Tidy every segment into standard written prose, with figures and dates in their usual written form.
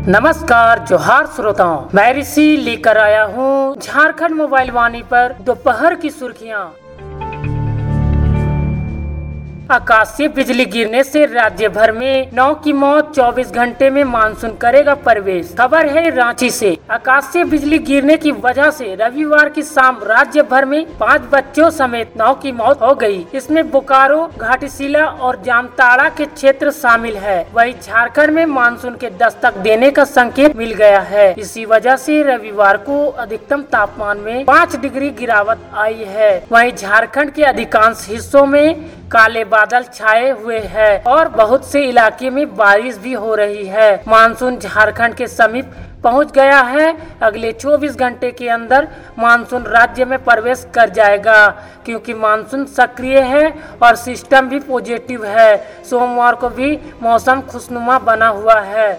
नमस्कार जोहार श्रोताओं, मैं ऋषि लेकर आया हूँ झारखंड मोबाइल वाणी पर दोपहर की सुर्खियाँ। आकाशीय बिजली गिरने से राज्य भर में 9 की मौत, 24 घंटे में मानसून करेगा प्रवेश। खबर है रांची से। आकाशीय बिजली गिरने की वजह से रविवार की शाम राज्य भर में 5 बच्चों समेत 9 की मौत हो गई। इसमें बोकारो, घाटीशिला और जामताड़ा के क्षेत्र शामिल है। वहीं झारखंड में मानसून के दस्तक देने का संकेत मिल गया है। इसी वजह से रविवार को अधिकतम तापमान में 5 डिग्री गिरावट आई है। वहीं झारखंड के अधिकांश हिस्सों में काले बादल छाए हुए हैं और बहुत से इलाके में बारिश भी हो रही है। मानसून झारखंड के समीप पहुंच गया है। अगले 24 घंटे के अंदर मानसून राज्य में प्रवेश कर जाएगा, क्योंकि मानसून सक्रिय है और सिस्टम भी पॉजिटिव है। सोमवार को भी मौसम खुशनुमा बना हुआ है।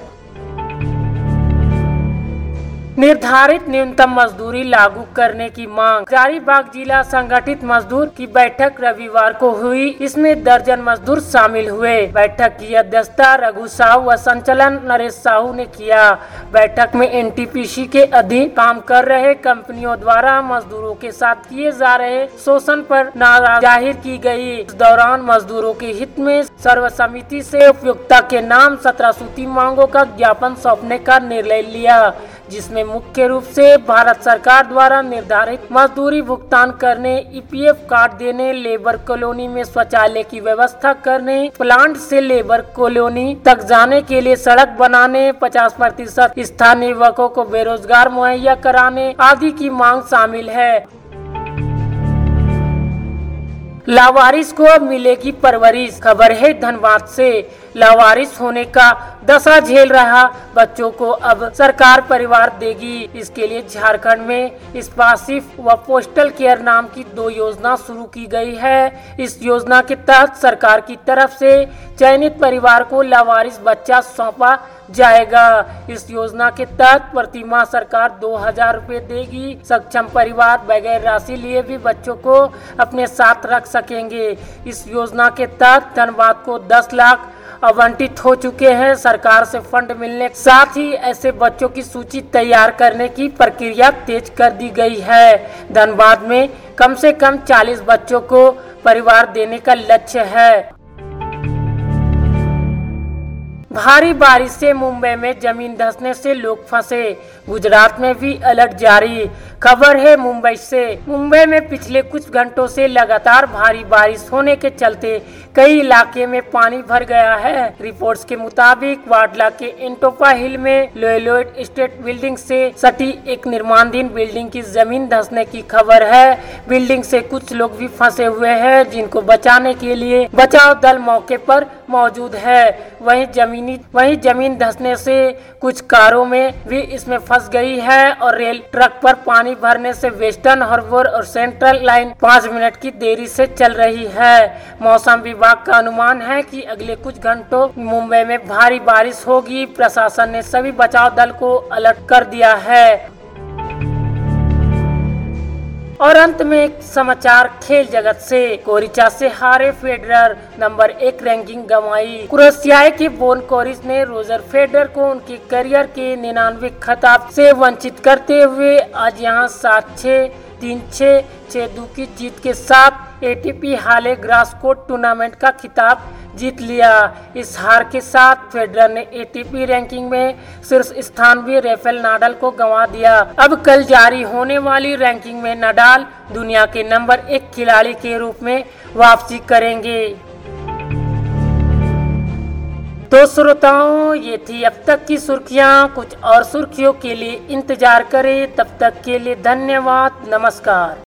निर्धारित न्यूनतम मजदूरी लागू करने की मांग। हजारीबाग जिला संगठित मजदूर की बैठक रविवार को हुई। इसमें दर्जन मजदूर शामिल हुए। बैठक की अध्यक्षता रघु साहू व संचालन नरेश साहू ने किया। बैठक में एनटीपीसी के अधीन काम कर रहे कंपनियों द्वारा मजदूरों के साथ किए जा रहे शोषण पर नाराजगी जाहिर की गई। इस दौरान मजदूरों के हित में सर्वसम्मति से उपयोक्ता के नाम 17 सूत्री मांगों का ज्ञापन सौंपने का निर्णय लिया, जिसमें मुख्य रूप से भारत सरकार द्वारा निर्धारित मजदूरी भुगतान करने, ईपीएफ कार्ड देने, लेबर कॉलोनी में शौचालय की व्यवस्था करने, प्लांट से लेबर कॉलोनी तक जाने के लिए सड़क बनाने, 50% स्थानीय युवकों को बेरोजगार मुहैया कराने आदि की मांग शामिल है। लावारिस को मिलेगी परवरिश। खबर है धनबाद से। लावारिस होने का दशा झेल रहा बच्चों को अब सरकार परिवार देगी। इसके लिए झारखंड में स्पासिफ व पोस्टल केयर नाम की 2 योजना शुरू की गई है। इस योजना के तहत सरकार की तरफ से चयनित परिवार को लावारिस बच्चा सौंपा जाएगा। इस योजना के तहत प्रति माह सरकार 2000 रुपए देगी। सक्षम परिवार बगैर राशि लिए भी बच्चों को अपने साथ रख सकेंगे। इस योजना के तहत धनबाद को 10 लाख आवंटित हो चुके हैं। सरकार से फंड मिलने के साथ ही ऐसे बच्चों की सूची तैयार करने की प्रक्रिया तेज कर दी गई है। धनबाद में कम से कम 40 बच्चों को परिवार देने का लक्ष्य है। भारी बारिश से मुंबई में जमीन धंसने से लोग फंसे। गुजरात में भी अलर्ट जारी। खबर है मुंबई से। मुंबई में पिछले कुछ घंटों से लगातार भारी बारिश होने के चलते कई इलाके में पानी भर गया है। रिपोर्ट्स के मुताबिक वाडला के इंटोपा हिल में लोयलोइड स्टेट बिल्डिंग से सटी एक निर्माणाधीन बिल्डिंग की जमीन धंसने की खबर है। बिल्डिंग से कुछ लोग भी फंसे हुए हैं, जिनको बचाने के लिए बचाव दल मौके पर मौजूद है। वहीं जमीन धंसने से कुछ कारों में भी इसमें फंस गई है और रेल ट्रक पर पानी भरने से वेस्टर्न हार्बर और सेंट्रल लाइन 5 मिनट की देरी से चल रही है। मौसम विभाग का अनुमान है कि अगले कुछ घंटों मुंबई में भारी बारिश होगी। प्रशासन ने सभी बचाव दल को अलर्ट कर दिया है। और अंत में एक समाचार खेल जगत से। कोरिचा से हारे फेडरर, नंबर 1 रैंकिंग गंवाई। क्रोएशिया के बोन कोरिच ने रोजर फेडरर को उनके करियर के 99 खिताब से वंचित करते हुए आज यहां 7-6, 3-6, 6-2 की जीत के साथ एटीपी हाले ग्रासकोट टूर्नामेंट का खिताब जीत लिया। इस हार के साथ फेडरर ने एटीपी रैंकिंग में शीर्ष स्थान भी राफेल नाडाल को गंवा दिया। अब कल जारी होने वाली रैंकिंग में नाडाल दुनिया के नंबर 1 खिलाड़ी के रूप में वापसी करेंगे। तो श्रोताओं, ये थी अब तक की सुर्खियां। कुछ और सुर्खियों के लिए इंतजार करें। तब तक के लिए धन्यवाद। नमस्कार।